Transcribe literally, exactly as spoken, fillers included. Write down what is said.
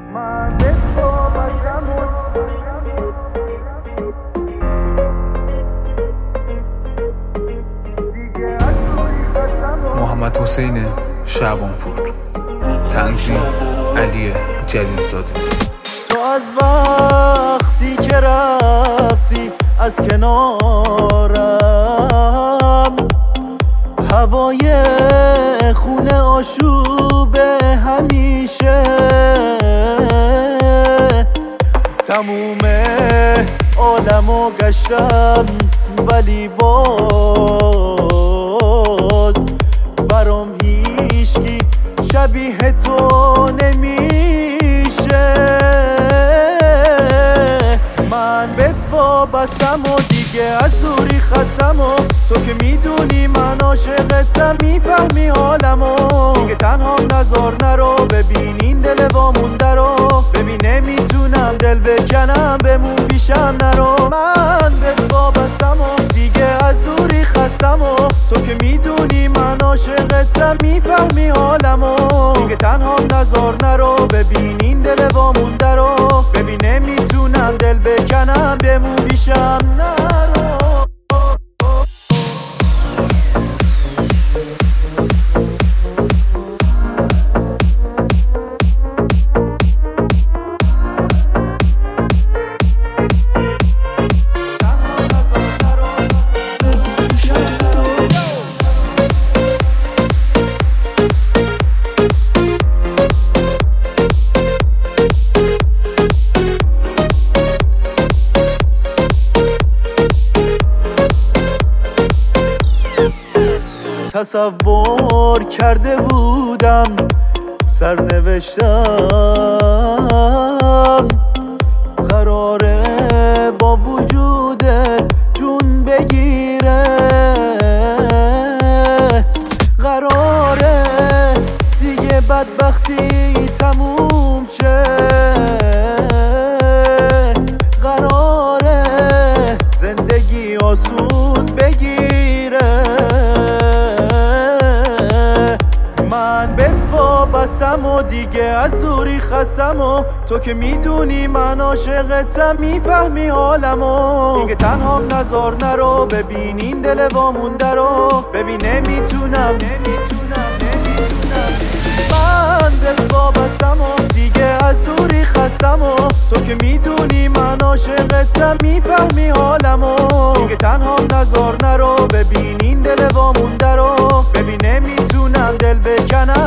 محمد حسین شعبانپور، تنظیم علی جلیلزاده. تو از وقتی که رفتی از کنارم، هوای خونه آشوب همیشه، تموم عالمو گشتم ولی باز برام هیچکی شبیه تو نمیشه. من بهت وابستم و دیگه از دوری خستم و تو که میدونی من عاشقتم، میفهمی حالمو. دیگه تنها نزار نرو، ببین این دل وامونده رو، ببین نمیتونم دل بکنم بمون پیشم نرو. من بهت وابستم و دیگه از دوری خستم و تو که میدونی من عاشقتم، میفهمی حالمو. دیگه تنها نزار نرو، ببین این دل وامونده رو، ببین نمیتونم دل بکنم بمون پیشم نرو. تصور کرده بودم سرنوشتم قراره با وجودت جون بگیره، قراره دیگه بدبختی تموم شه، قراره زندگی آسون بگیره. من بهت وابستم و دیگه از دوری خستم و تو که میدونی من عاشقتم، میفهمی حالمو. دیگه تنها نزار نرو، ببین این دل وامونده رو، ببین نمیتونم نمیتونم نمیتونم. من بهت وابستم و دیگه از دوری خستم و تو که میدونی من عاشقتم، میفهمی حالمو. دیگه تنها نزار نرو، ببین این دل وامونده رو، ببین نمیتونم دل بکنم